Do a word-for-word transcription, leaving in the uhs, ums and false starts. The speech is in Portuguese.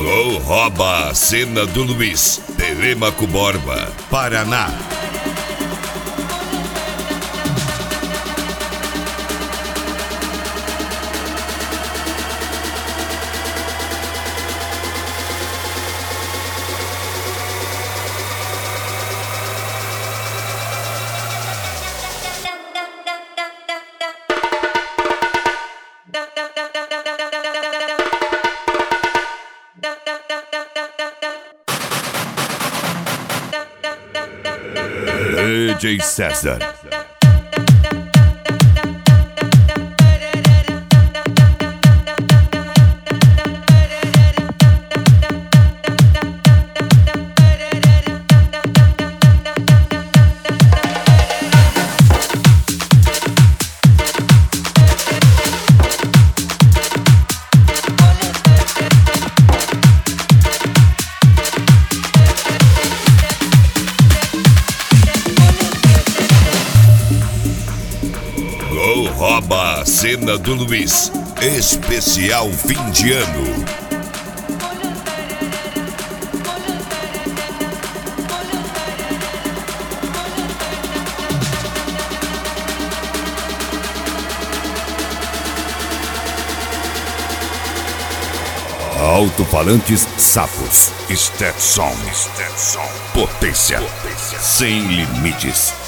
Gol rouba a cena do Luiz. Telêmaco Borba, Paraná. D J César. Gol rouba a cena do Luiz. Especial fim de ano. Alto-falantes Sapos. Stetson. Potência. Potência sem limites.